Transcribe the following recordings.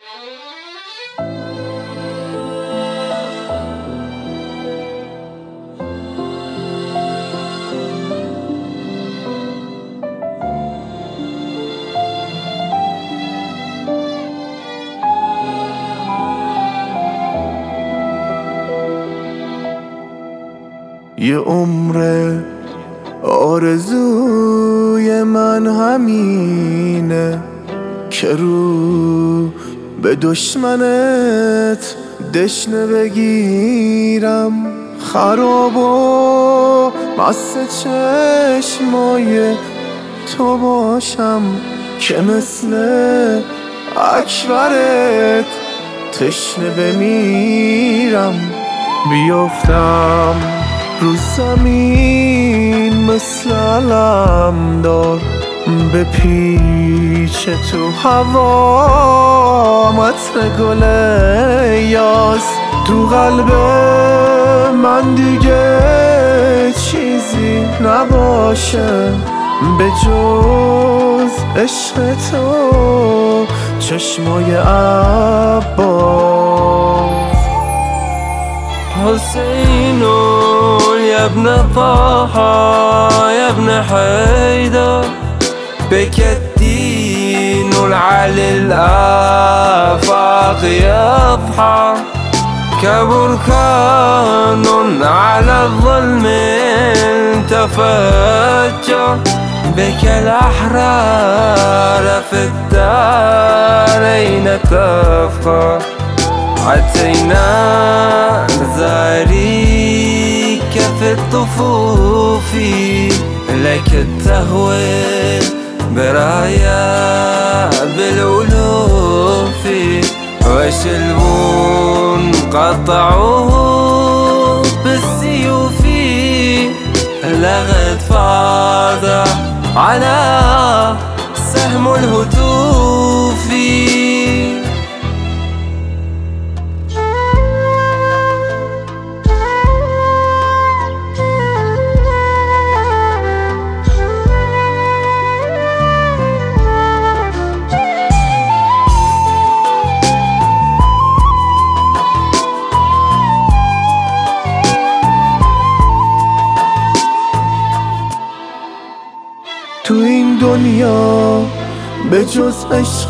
یه عمر آرزوی من همینه که رو به دشمنت دشنه بگیرم، خراب و مست چشمای تو باشم که مثل اکبرت تشنه بمیرم. بیافتم رو زمین مثل علمدار، به پیچ تو هوا متن گل یاس. تو قلب من دیگه چیزی نباشه به جز عشق تو، چشمای عباس. حسين يا ابن طه يا ابن حيدر، بك الدين العلي الآفاق يضحى، كبركان على الظلم تفجر، بك الأحرار في الدارين تفخر. أتينا نزاريك في الطفوف، لك التهوي برايا بالألوف، وشلبون قطعوه بالسيوف، لغت فاضع على سهم الهتوف. تو این دنیا به جز عشق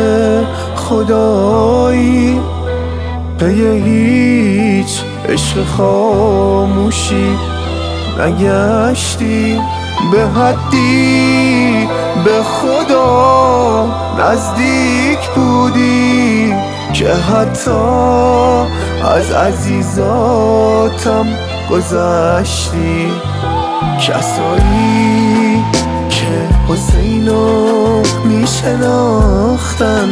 خدایی، به هیچ عشق خاموشی نگشتی، به حدی به خدا نزدیک بودی که حتی از عزیزاتم گذشتی. کسایی که حسینو میشناختن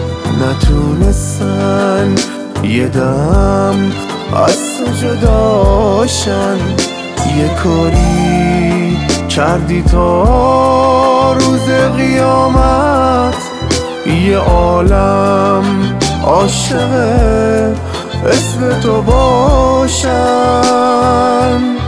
نتونستن یه دم از تو جداشن. یه کاری کردی تا روز قیامت یه عالم عاشق اسم تو باشن.